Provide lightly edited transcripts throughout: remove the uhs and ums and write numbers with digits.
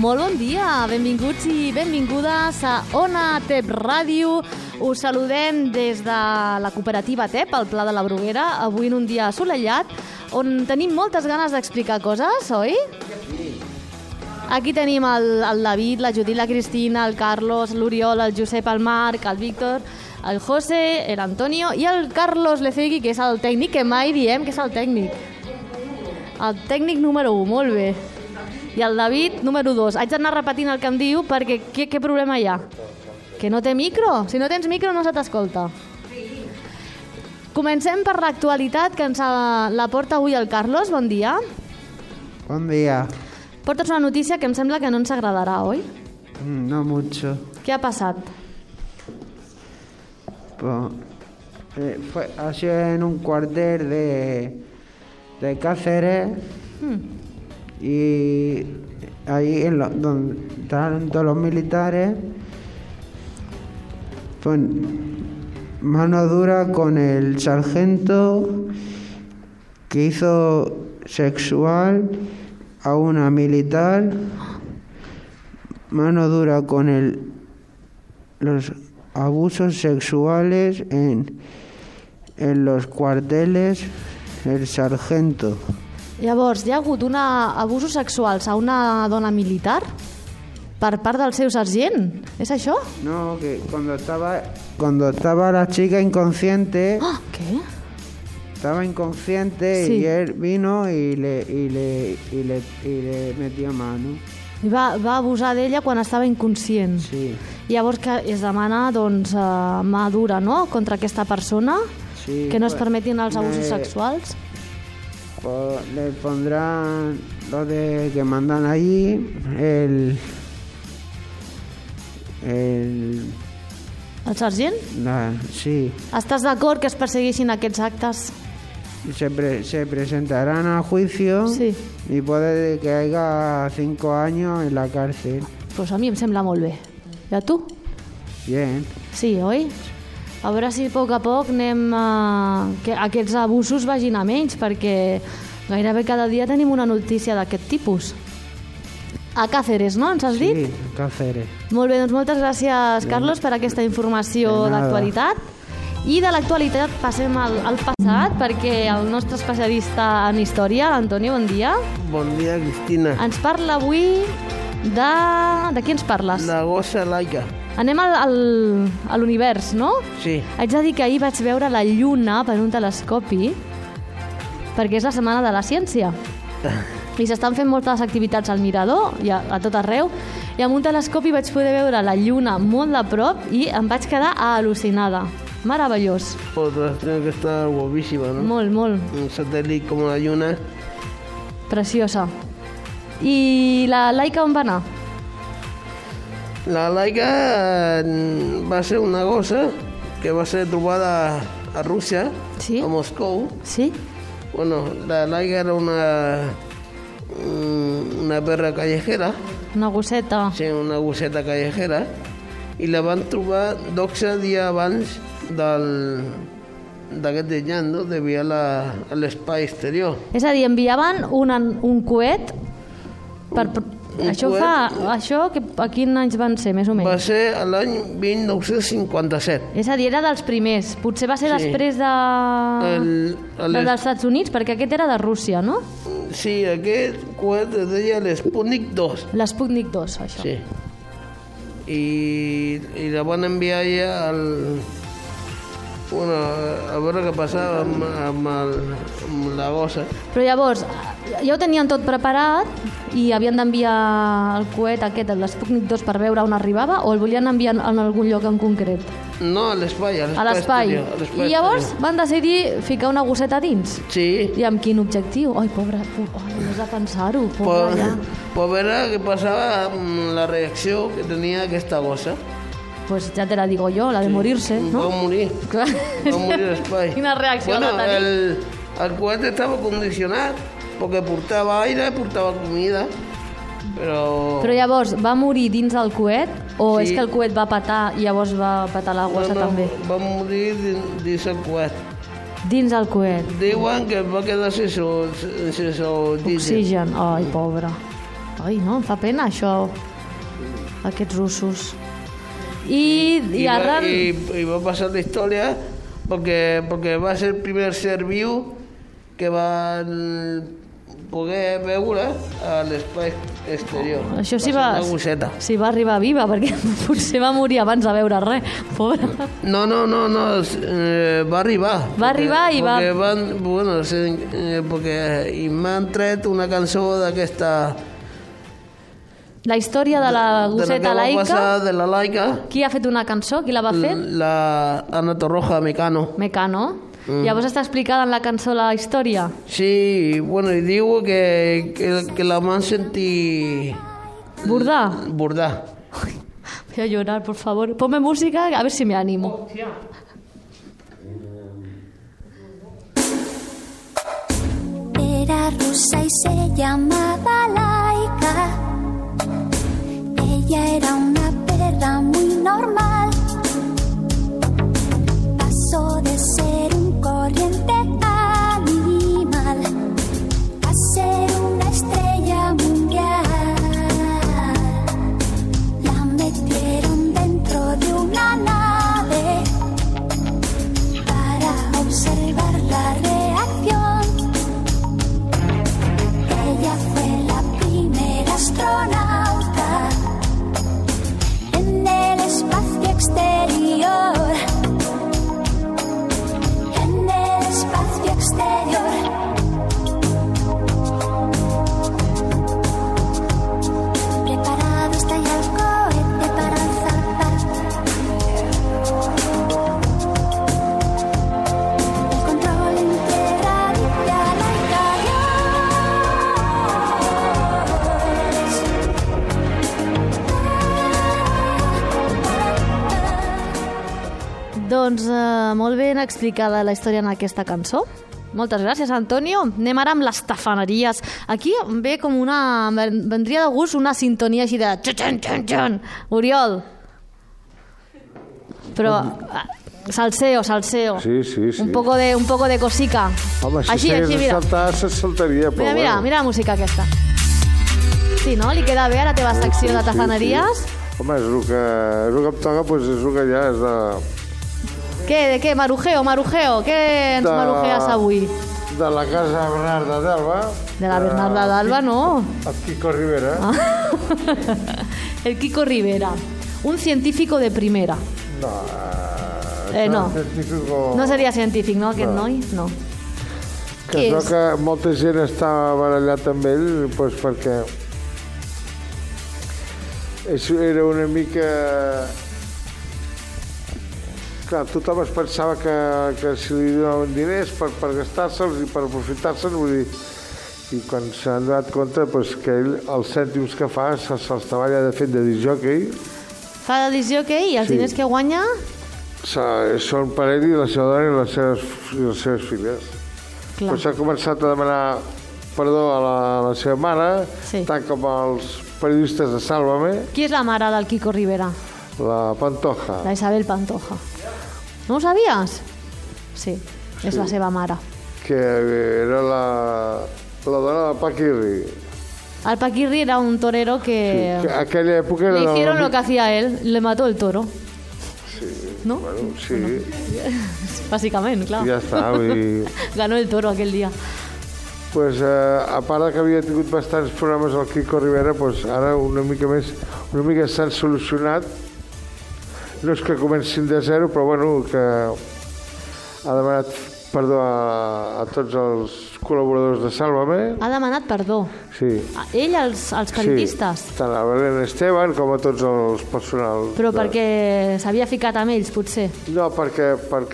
Molt bon dia, benvinguts i benvingudes a Ona TEP Ràdio. Us saludem des de la cooperativa TEP, al Pla de la Bruguera, avui en un dia assolellat, on tenim moltes ganes d'explicar coses, oi? Sí. Aquí tenim el David, la Judit, la Cristina, el Carlos, l'Oriol, el Josep, el Marc, el Víctor, el José, l'Antonio i el Carlos Lecegui, que és el tècnic, que mai diem que és el tècnic. El tècnic número 1, molt bé. I el David, número 2. Haig d'anar repetint el que em diu perquè què problema hi ha? Que no té micro? Si no tens micro no se t'escolta. Comencem per l'actualitat que ens la porta avui el Carlos. Bon dia. Bon dia. Portes una notícia que em sembla que no ens agradarà, oi? No mucho. Què ha passat? Fue en un cuartel de Cáceres y ahí donde estaban todos los militares, pues mano dura con el sargento que hizo sexual a una militar, mano dura con los abusos sexuales en los cuarteles, el sargento. Llavors, hi ha hagut abusos sexuals a una dona militar per part del seu sergent? És això? No, que cuando estaba la chica inconsciente... ¿Qué? Estaba inconsciente, sí. Y él vino y le metió mano. I va abusar d'ella quan estava inconscient. Sí. Llavors que es demana mà dura, no?, contra aquesta persona, sí, que no es permetin els abusos sexuals. Le pondrán lo de que mandan allí el sergent? Sí. Estàs d'acord que es persegueixin aquests actes? Se presentarán a juicio, sí. Y puede que haya 5 años en la cárcel. Pues a mi em sembla molt bé. I a tu? Bien. Sí, oi? A veure si a poc anem que aquests abusos vagin a menys, perquè gairebé cada dia tenim una notícia d'aquest tipus. A Cáceres, no? Ens has dit? Sí, Cáceres. Molt bé, doncs moltes gràcies, Carlos, per aquesta informació d'actualitat. I de l'actualitat passem al passat, perquè el nostre especialista en història, l'Antonio, bon dia. Bon dia, Cristina. Ens parla avui de qui ens parles? La gossa laica. Anem a l'univers, no? Sí. Haig de dir que ahir vaig veure la Lluna per un telescopi, perquè és la setmana de la ciència. I s'estan fent moltes activitats al mirador, i a tot arreu, i amb un telescopi vaig poder veure la Lluna molt de prop i em vaig quedar al·lucinada. Meravellós. Tiene que estar guapísima, ¿no? Molt, molt. Un satèl·lit com la Lluna. Preciosa. I la Laika on va anar? La Laika va ser una gossa que va ser trobada a Rússia, sí? A Moscou. Sí. Bueno, la Laika era una perra callejera. Una gosseta. Sí, una gosseta callejera. I la van trobar 12 dies abans d'aquest any, no? D'enviar a l'espai exterior. És a dir, enviaven un coet per... Això a quins anys van ser, més o menys? Va ser l'any 1957. És a dir, era dels primers. Potser va ser després dels Estats Units, perquè aquest era de Rússia, no? Sí, aquest coet es deia l'Sputnik 2. L'Sputnik 2, això. Sí. I la van enviar ja a veure què passava amb la gossa. Però llavors, ja ho tenien tot preparat i havien d'enviar el coet aquest, l'Sputnik 2, per veure on arribava, o el volien enviar en algun lloc en concret? No, a l'espai. A l'espai. I llavors van decidir ficar una gosseta dins? Sí. I amb quin objectiu? Ai, pobre, només de pensar-ho. Per veure què passava amb la reacció que tenia aquesta gossa. Pues ya te la digo yo, la de morirse, ¿no? Va morir. Clar. Va morir a l'espai. Quina reacció va tenir? El coet estava condicionat, perquè portava aire, portava comida, però llavors, va morir dins del coet? O és que el coet va petar i llavors va petar la gossa també? Va morir dins el coet. Dins el coet? Diuen que va quedar sense oxigen. Ai, pobre. Ai, no, em fa pena això, aquests russos. I va passar la història perquè va ser el primer ser viu que van poder veure a l'espai exterior. Això sí va arribar viva, perquè potser va morir abans de veure res, pobra. No, va arribar. Va arribar i va... Perquè m'han tret una cançó d'aquesta... La història de la gosseta laica. De la laica. Qui ha fet una cançó? Qui la va fer? La Ana Torroja Mecano. Llavors està explicada en la cançó la història? Sí, bueno, i diu que la van sentir... Bordar? Bordar. Voy a llorar, por favor. Ponme música, a ver si me animo. Era rusa y se llamaba Laika. Ella era una perra muy normal. Pasó de ser un corriente animal a ser una estrella mundial. La metieron dentro de una nave para observar la reacción. Ella fue la primera astronauta en el espacio exterior. Preparado está ya el cohete para zarpar. El control en tierra dice a Laika adiós. Doncs molt ben explicada la història en aquesta cançó. Moltes gràcies, Antonio. Anem ara amb les tafaneries. Aquí ve com una... vendria de gust una sintonia així de... Xan. Oriol. Però... Salseo. Sí. Un poco de cosica. Home, si així, mira. Se saltaria, però mira la música aquesta. Sí, no? Li queda bé a la teva secció de tafaneries? Sí. Home, és el que em toca, doncs és el que ja és de... De què? Marujeo? Què ens marujees avui? De la casa Bernarda d'Alba. De la Bernarda d'Alba, no. El Kiko Rivera. El Kiko Rivera. Un científico de primera. No. No seria científic, no, aquest noi? No. Que es veu que molta gent estava barallat amb ell, doncs perquè era una mica... Clar, tothom es pensava que si li donaven diners per gastar-se'ls i per aprofitar-se'n, vull dir, i quan s'han donat compte que ell, els cèntims que fa, se'ls treballa de fet de discjòquei. Fa de discjòquei i els diners que guanya? Són per ell i la seva dona i les seves filles. Però s'ha començat a demanar perdó a la seva mare, tant com als periodistes de Sálvame. Qui és la mare del Kiko Rivera? La Pantoja. La Isabel Pantoja. No ho sabies? Sí, és la seva mare. Que era la dona del Paquirri. El Paquirri era un torero que... Sí, que aquella època... Le hicieron lo que hacía él, le mató el toro. Sí, ¿no? Bueno, sí. No. Bàsicament, clar. Ja està, Ganó el toro aquell dia. Pues, a part que havia tingut bastants problemes al Kiko Rivera, pues, ara una mica s'han solucionat. No és que comencin de zero, però bueno, que ha demanat perdó a tots els col·laboradors de Sálvame. Ha demanat perdó? Sí. Ell, als periodistes? Sí, tant a Belén Esteban com a tots els personals. Però perquè s'havia ficat amb ells, potser? No, perquè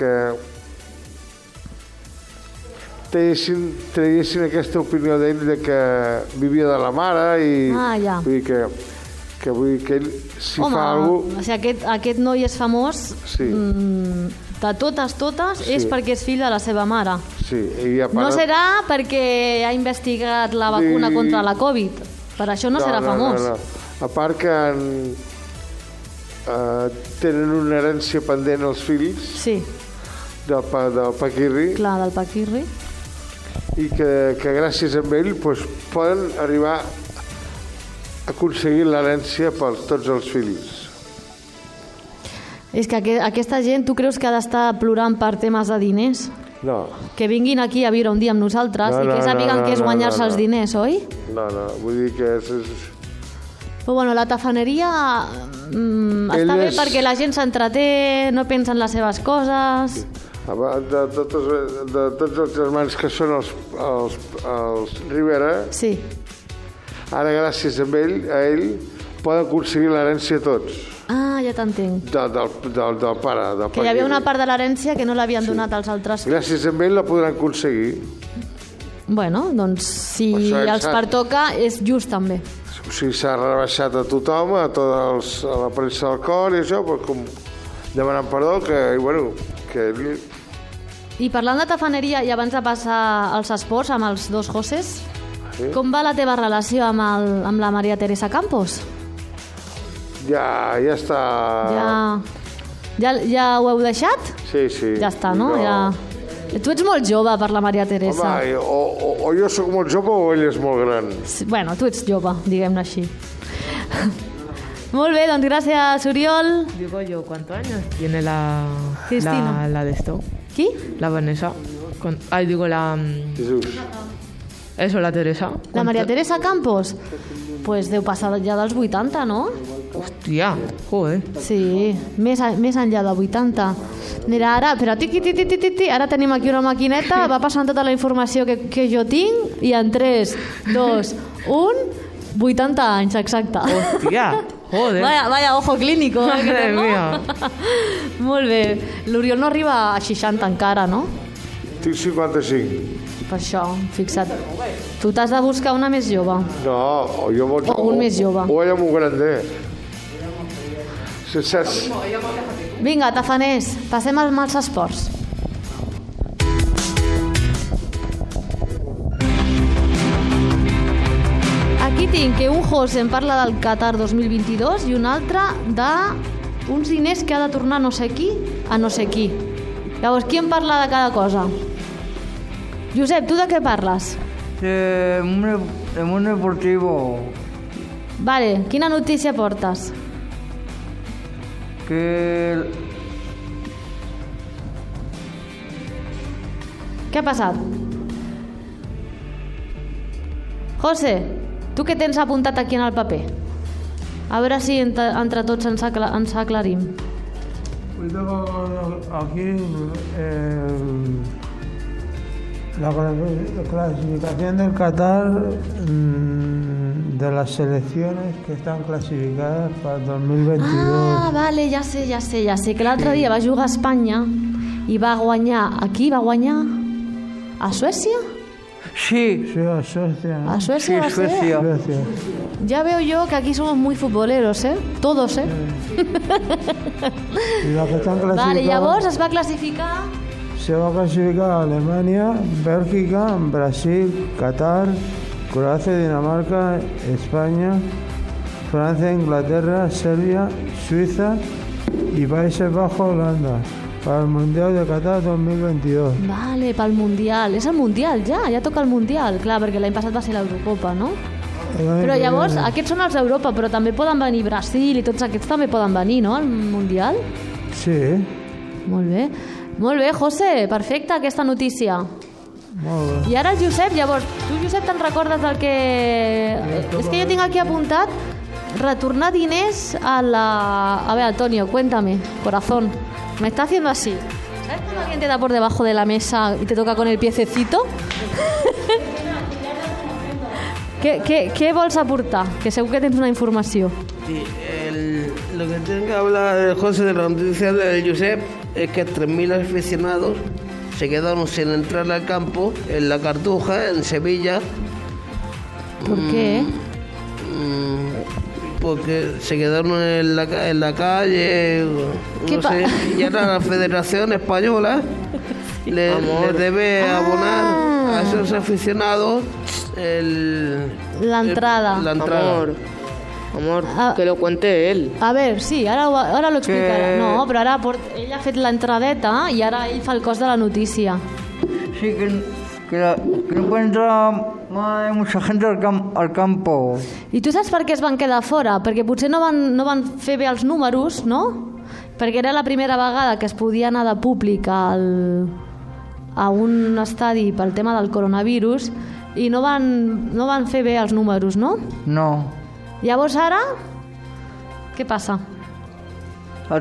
traguessin aquesta opinió d'ell de que vivia de la mare i ja. Vull dir que ell si fa alguna cosa... O sigui, aquest noi és famós, sí. De totes, sí. És perquè és fill de la seva mare. Sí. I no serà perquè ha investigat la vacuna contra la Covid. Per això no serà famós. No. A part que tenen una herència pendent els fills. Sí. Del Paquirri. Clar, del Paquirri. I que gràcies a ell poden arribar aconseguir l'herència per tots els fills. És que aquesta gent, tu creus que ha d'estar plorant per temes de diners? No. Que vinguin aquí a viure un dia amb nosaltres i que sàpiguen què és guanyar-se els diners, oi? No, vull dir que és... Però bueno, la tafaneria està bé perquè la gent s'entreté, no pensa en les seves coses... De tots els germans que són els Rivera, sí. Ara gràcies a ell poden aconseguir l'herència tots. Ah, ja t'entenc. Del pare. Que hi havia una part de l'herència que no l'havien donat als altres. Gràcies a ell la podran aconseguir. Bueno, doncs si els pertoca és just també. O sigui, s'ha rebaixat a tothom, a la premsa del cor i això, com demanant perdó, que... I parlant de tafaneria, i abans de passar als esports amb els dos Joses, sí? Com va la teva relació amb la Maria Teresa Campos? Ja està... Ja ho heu deixat? Sí. Ja està, no? Ja... Tu ets molt jove per la Maria Teresa. Home, o jo sóc molt jove o ell és molt gran. Bueno, tu ets jove, diguem-ne així. Molt bé, doncs gràcies, Oriol. Digo yo, ¿cuántos años tiene la de esto? ¿Qui? La Vanessa. Digo la... Jesús. Eso, la Teresa. La Maria Teresa Campos? Pues deu passar ja dels 80, no? Hòstia, joder. Sí, més enllà de 80. Mira, ara, però ara tenim aquí una maquineta, va passant tota la informació que jo tinc i en 3, 2, 1, 80 anys, exacte. Hòstia, joder. Vaya ojo clínico. Madre mía. Molt bé. L'Oriol no arriba a 60 encara, no? Tinc 55. Per això, fixa't. Tu t'has de buscar una més jove. No, o un més jove. O ella molt grande. Vinga, tafaners, passem als esports. Aquí tinc que un José em parla del Qatar 2022 i un altre d'uns diners que ha de tornar no sé qui a no sé qui. Llavors, qui em parla de cada cosa? Josep, tu de què parles? De un deportivo. Vale, quina notícia portes? Que... Què ha passat? José, tu què tens apuntat aquí en el paper? A veure si entre tots ens aclarim. Aquí la clasificación del Qatar de las selecciones que están clasificadas para el 2022. Ah, vale, ja sé, que l'altre dia va jugar a Espanya i va guanyar... Aquí va guanyar? A Suècia? Sí, a Suecia. ¿A Suecia va a ser? Suecia. Ya veo yo que aquí somos muy futboleros, ¿eh? Todos, ¿eh? Y la que están clasificadas... Vale, llavors es va classificar... Se va a clasificar Alemania, Bélgica, Brasil, Qatar, Croacia, Dinamarca, España, Francia, Inglaterra, Serbia, Suiza y Países Bajos, Holanda, para el Mundial de Qatar 2022. Vale, pel Mundial. És el Mundial ja toca el Mundial. Clar, perquè l'any passat va ser l'Eurocopa, no? Però llavors, aquests són els d'Europa, però també poden venir Brasil i tots aquests també poden venir, no, al Mundial? Sí. Molt bé. Molt bé, José, perfecte, aquesta notícia. Molt bé. I ara el Josep, llavors, tu, Josep, te'n recordes del que... És que jo tinc aquí apuntat retornar diners a la... A ver, Antonio, cuéntame, corazón. Me está haciendo así. ¿Sabes cuando alguien te da por debajo de la mesa y te toca con el piececito? ¿Qué vols aportar? Que segur que tens una informació. Sí, lo que tengo que hablar, José, de la noticia del Josep es que 3.000 aficionados se quedaron sin entrar al campo en la Cartuja, en Sevilla. ¿Por qué? Porque se quedaron en la calle, no sé, y ahora la Federación Española le debe abonar a esos aficionados la entrada. Amor, que lo cuente él. A ver, sí, ara lo explicarà. No, però ara ell ha fet l'entradeta i ara ell fa el cos de la notícia. Sí, que no puede entrar Hay mucha gente al campo. I tu saps per què es van quedar fora? Perquè potser no van fer bé els números, no? Perquè era la primera vegada que es podia anar de públic a un estadi pel tema del coronavirus i no van fer bé els números, no? No. Llavors ara, què passa? A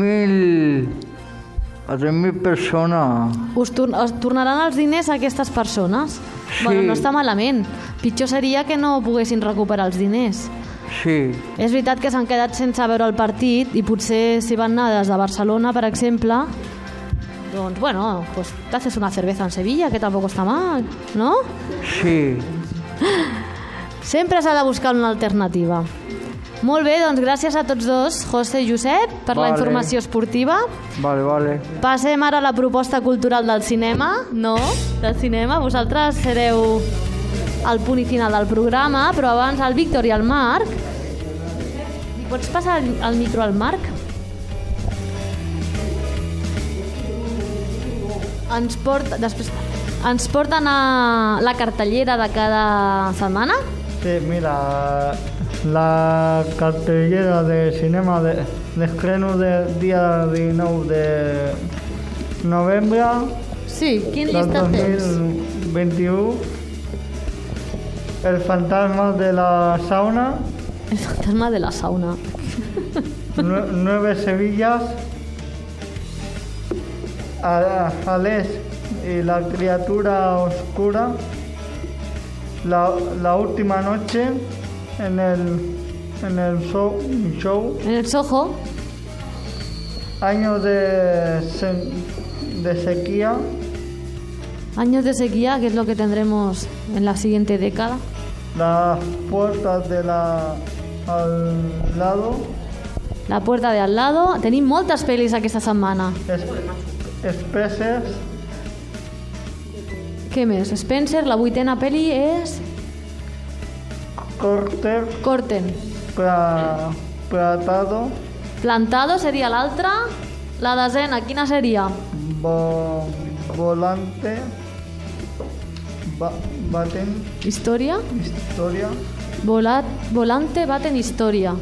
3.000 persones. Us tornaran els diners a aquestes persones? Sí. Bueno, no està malament. Pitjor seria que no poguessin recuperar els diners. Sí. És veritat que s'han quedat sense veure el partit i potser si van anar des de Barcelona, per exemple, doncs, bueno, pues te haces una cerveza en Sevilla, que tampoc està mal, ¿no? Sí. Sempre s'ha de buscar una alternativa. Molt bé, doncs gràcies a tots dos, José i Josep, per la informació esportiva. Vale. Passem ara a la proposta cultural del cinema, no? Del cinema, vosaltres sereu al punt i final del programa, però abans el Víctor i el Marc. Li pots passar el micro al Marc? Ens porten a la cartellera de cada setmana? Sí, mira, la cartellera de cinema de estreno del día 19 de noviembre Sí, quin del llistat tens? 2021. El fantasma de la sauna, El fantasma de la sauna. 9 Sevillas, Alex y la criatura oscura, la última noche en el show, En el Soho. años de sequía, Años de sequía, que es lo que tendremos en la siguiente década. las puertas al lado, La puerta de al lado. Tenim moltes pel·lis aquesta setmana. Species, Què més? Spencer, la 8ª pel·li és... Corter, Corten. Platado, Plantado seria l'altra. La 10ª, quina seria? Volante, Baten, Història. Historia, Volante, Baten, Història.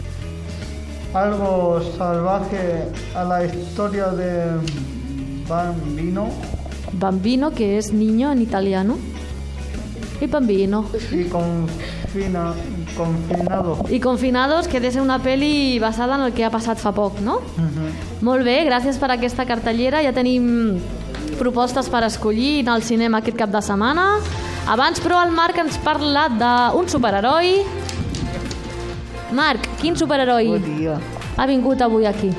algo salvaje a la historia de Bambino Bambino, que és niño en italiano. I Bambino. y confinado. I Confinados, que ha de ser una pel·li basada en el que ha passat fa poc, no? Molt bé, gràcies per aquesta cartellera. Ja tenim propostes per escollir anar al cinema aquest cap de setmana. Abans, però, el Marc ens parla d'un superheroi. Marc, quin superheroi Bon dia. ha vingut avui aquí?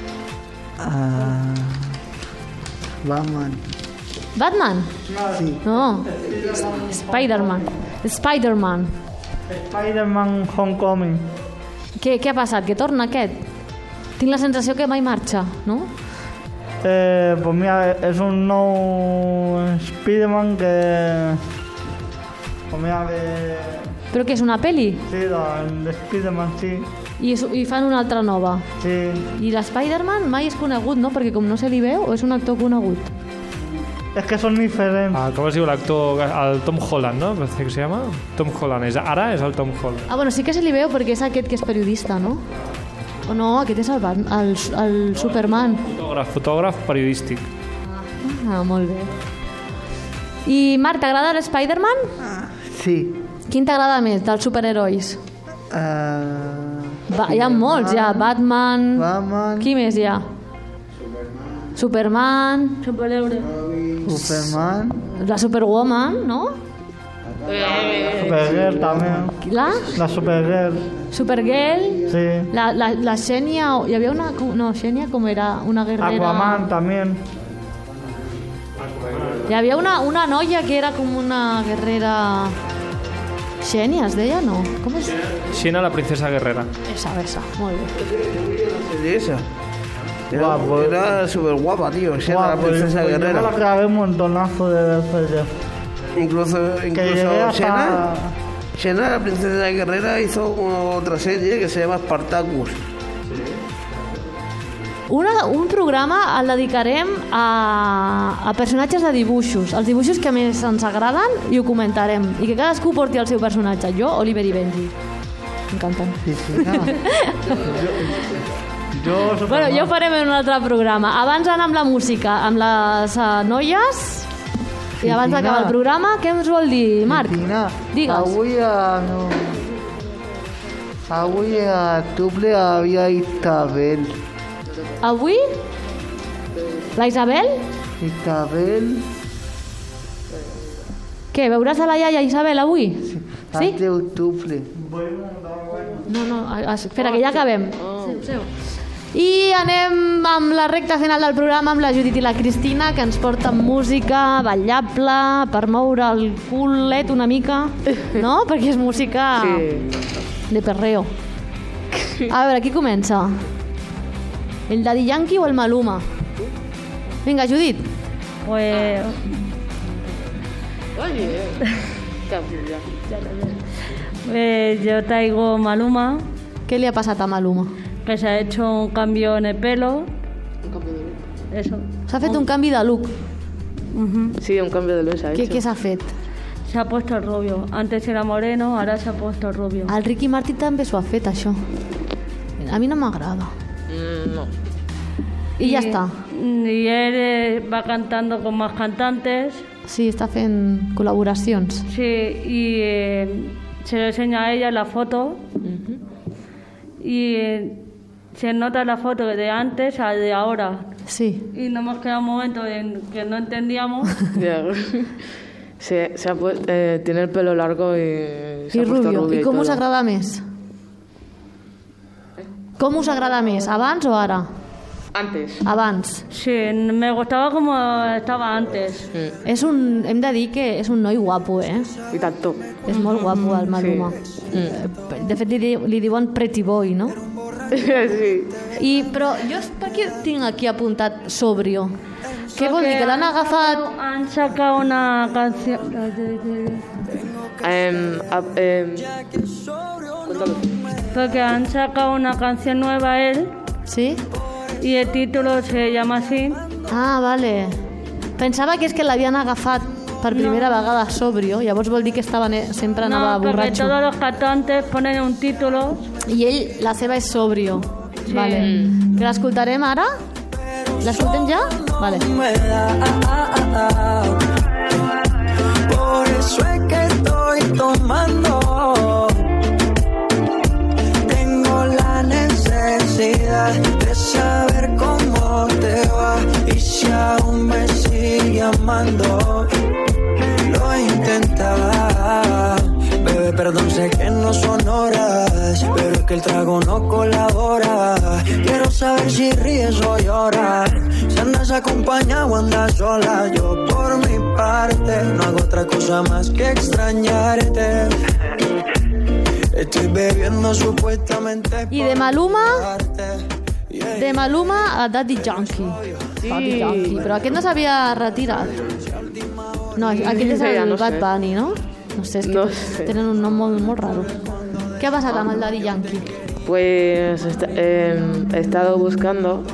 Batman. Batman? Sí. No. Spider-Man. Spider-Man. Spider-Man Homecoming. Què ha passat? Que torna aquest? Tinc la sensació que mai marxa, no? Pues mira, es un nuevo Spider-Man que... Pues mira, Però que és una pel·li? sí, el Spider-Man, sí. I fan una altra nova. Sí, I l'Spider-Man mai és conegut, no? Perquè com no se li veu, o és un actor conegut? es que son diferentes. Com es diu l'actor? El Tom Holland, no? Parece que se llama Tom Holland. Ara és el Tom Holland. Ah, bueno, sí que se li veu perquè és aquest que és periodista, no? O no, aquest és el Superman. Fotògraf periodístic. Ah, molt bé. I Marc, t'agrada l'Spider-Man? Sí. Quin t'agrada més dels superherois? Hi ha molts, hi ha Batman... Batman. Qui més hi ha? Superman... Superman. La Superwoman, no? Supergirl también. La Supergirl, Supergirl... sí. La Xenia... Hi havia una... No, Xenia com era? Una guerrera... Aquaman también. Hi havia una noia que era com una guerrera... Xenia es deia, no? Com és? Xena, la princesa guerrera. Esa, molt bé. Esa. Era súper guapa, tío. Esa era la princesa Yo me la guerrera. grabé un montonazo de veces. Incluso llegué hasta- Xena, la princesa guerrera, hizo otra serie que se llama Spartacus. Un programa el dedicarem a personatges de dibuixos, els dibuixos que més ens agraden, i ho comentarem. I que cadascú porti el seu personatge. Jo, Oliver i Benji. M'encanten. Sí, no. Bueno, ja ho farem en un altre programa. Abans d'anar amb la música, amb les noies, i abans d'acabar el programa, què ens vol dir, Marc? Cristina, Digues. Avui a Tuble havia Isabel. Avui? La Isabel? Isabel... Què, veuràs a la iaia Isabel avui? Sí? Es diu Tuble. No, espera, que ja acabem. Seu. I anem amb la recta final del programa amb la Judit i la Cristina, que ens porten música ballable per moure el culet una mica, no? Perquè és música de perreo. A veure, qui comença? ¿El Daddy Yankee o el Maluma? Venga, Judit. Pues... yo traigo Maluma. ¿Qué le ha pasado a Maluma? Que se ha hecho un cambio en el pelo. Un cambio de look. Eso. S'ha fet un canvi de look. Sí, un cambio de look se ha hecho. Què s'ha fet? Se ha puesto el rubio. Antes era moreno, ahora se ha puesto el rubio. El Ricky Martin també s'ho ha fet, això. A mi no m'agrada. No. I ja està. Y él va cantando con más cantantes. Sí, està fent col·laboracions. Sí, y se lo enseña a ella en la foto. Y se nota la foto de antes a de ahora. Sí. Y nos hemos quedado un momento en que no entendíamos. Se ha puesto, tiene el pelo largo y se ha puesto rubio. I com us todo. agrada més? Com us agrada més, abans o ara? Antes. Abans. Sí, me gustaba como estaba antes. Hem de dir que és un noi guapo, I tanto. És molt guapo, el Maluma. De fet, li diuen Pretty Boy, no? Sí. Però jo per què tinc aquí apuntat sobrio? Què vol dir? Que l'han agafat... Han sacado una canción... Cuéntalo. Porque han sacado una canción nueva él. Sí? Y el título se llama así. Ah, vale. Pensava que és que l'havien agafat per primera vegada sobrio, llavors vol dir que sempre anava No, porque borratxo. todos los cantantes ponen un título. I ell, la seva és sobrio. Sí. Vale. Que l'escoltarem ara? L'escoltem ja? Vale. Por eso es que estoy tomando. Tengo la necesidad de saber cómo te va y si aún me sigue amando. Lo intentaba. Bebé, perdón, sé que no son horas, pero es que el trago no colabora. Quiero saber si ríes o lloras, si andas acompañado o andas sola. Yo por mi parte no hago otra cosa más que extrañarte. Estoy bebiendo supuestamente. I de Maluma... De Maluma a Daddy Yankee. Sí. Daddy Yankee. Però aquest no s'havia retirat. No, aquest és el Bad Bunny, no? No sé, és que tenen un nom molt raro. Què ha passat amb el Daddy Yankee? Pues he estado buscando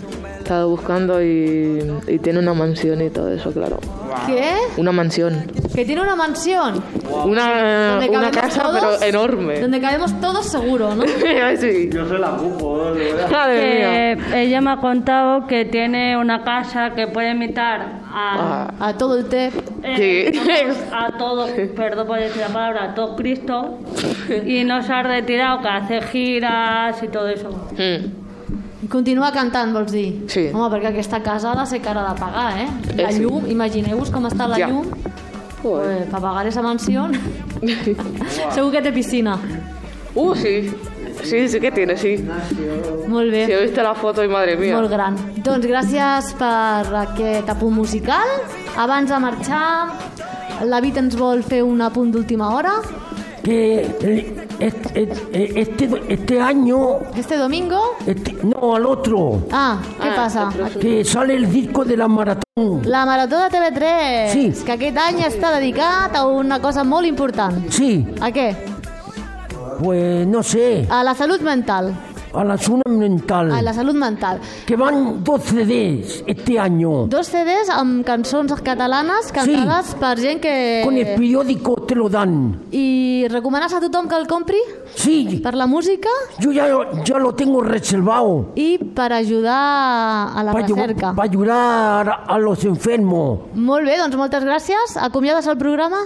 y tiene una mansión y todo eso, claro. ¿Qué? Una mansión. ¿Que tiene una mansión? Una casa, todos? pero enorme. Donde cabemos todos seguro, ¿no? Sí. Yo se la ocupo. Madre mía. Ella me ha contado que tiene una casa que puede imitar a todo el té. A todo, perdón por decir la palabra, a todo Cristo. Y no se ha retirado, que hace giras y todo eso. I continua cantant, vols dir? Sí. Home, perquè aquesta casa ha de ser cara de pagar, La llum, imagineu-vos com està la llum. Pues, para pagar esa mansión. Segur que té piscina. Sí. Sí que tiene, sí. Molt bé. Si he visto la foto y madre mía. Molt gran. Doncs gràcies per aquest apunt musical. Abans de marxar, la Vit ens vol fer un apunt d'última hora. Que este año... ¿Este domingo? No, al otro. Ah, ¿qué pasa? Que sale el disco de la maratón. La Marató de TV3. Sí. Que aquest any està dedicat a una cosa molt important. Sí. A què? Pues no sé. A la salut mental. a la salud mental. A la salut mental. Que van 2 CDs este año. 2 CDs amb cançons catalanes cantades per gent que... Con el periódico te lo dan. I recomanes a tothom que el compri? Sí. Per la música? Yo ya lo tengo reservado. I per ajudar a la recerca. Para ayudar a los enfermos. Molt bé, doncs moltes gràcies. Acomiades el programa?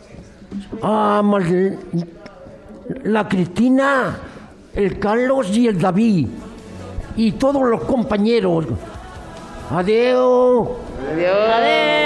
La Cristina, el Carlos y el David. Y todos los compañeros. Adeu. Adeu.